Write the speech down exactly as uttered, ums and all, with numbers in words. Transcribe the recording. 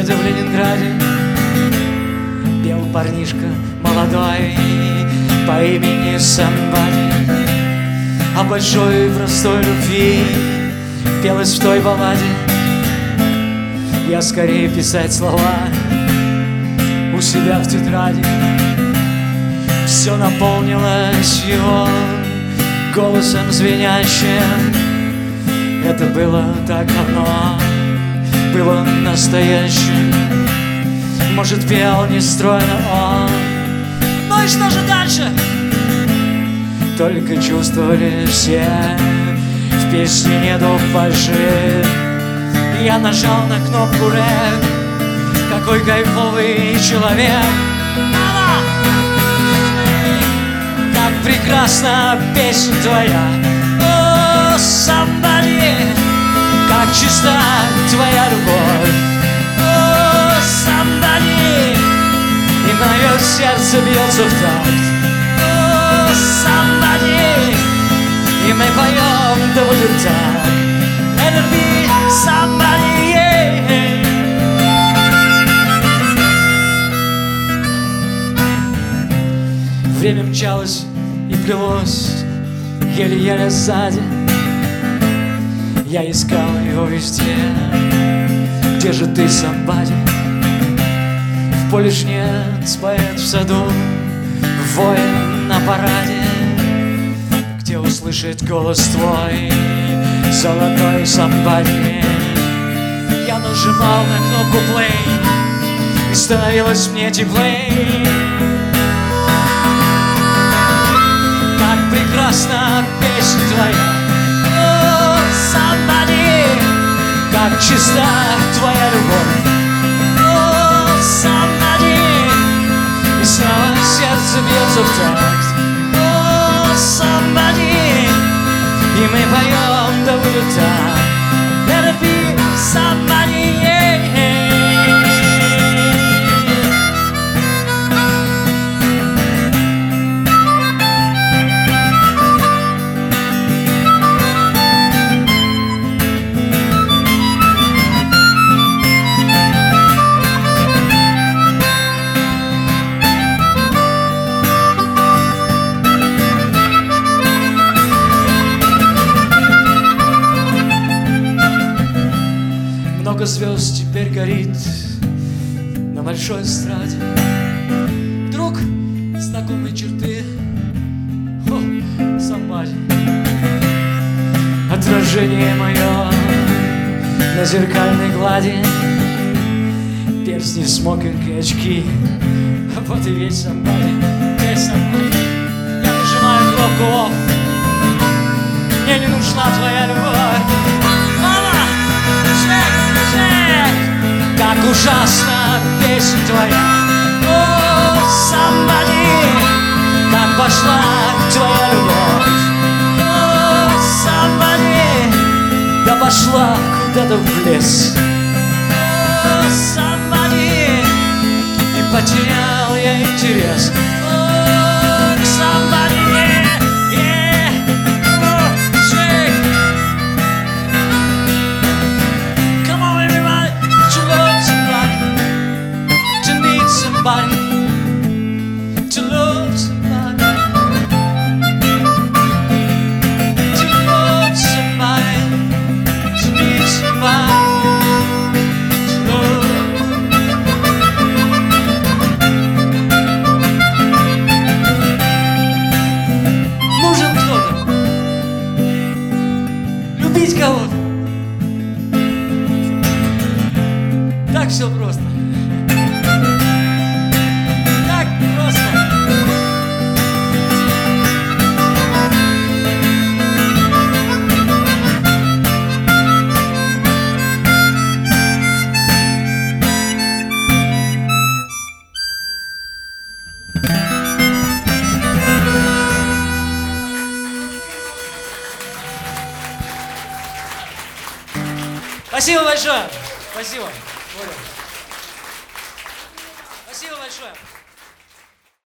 где-то в Ленинграде пел парнишка молодой по имени Somebody. О большой и простой любви пелось в той балладе. Я скорее писать слова у себя в тетради. Все наполнилось его голосом звенящим. Это было так давно, было настоящим. Может, пел нестройно он, ну и что же дальше? Только чувствовали все, в песне нету фальши. Я нажал на кнопку рэп, какой кайфовый человек. Мама! Как прекрасна песня твоя, о, Somebody, как чиста твоя любовь, о, Somebody, и мое сердце бьется в такт, о, Somebody, и мы поем, да будет так. Let it be somebody, yeah. Время мчалось и плелось еле-еле сзади. Я искал его везде. Где же ты, Somebody? В поле ж нет, поэт в саду, воин на параде. Где услышать голос твой, золотой Somebody? Я нажимал на кнопку play, и становилось мне теплей. Как прекрасна песня твоя, о, Somebody, как чиста твоя любовь, о, Somebody, и снова сердце бьется в такт, о, Somebody, и мы поем, да будет так. Let it be somebody, yeah. Много звезд теперь горит на большой эстраде. Вдруг знакомые черты, о, Somebody. Отражение мое на зеркальной глади, перстни, смокинг и очки. Вот и весь Somebody, весь Somebody. Я нажимаю кнопку off, мне не нужна твоя любовь. Как ужасна песня твоя, о, Somebody, как пошла твоя любовь, о, Somebody, да пошла куда-то в лес, о, Somebody, и потерял я интерес, о, Somebody, yeah, yeah, oh, shake. Come on, everybody, to love somebody, to need somebody, to love somebody, to love somebody, to need somebody, to love. Нужен кто-то, любить кого-то. Так все просто. Так просто. Спасибо большое. Спасибо. Спасибо большое.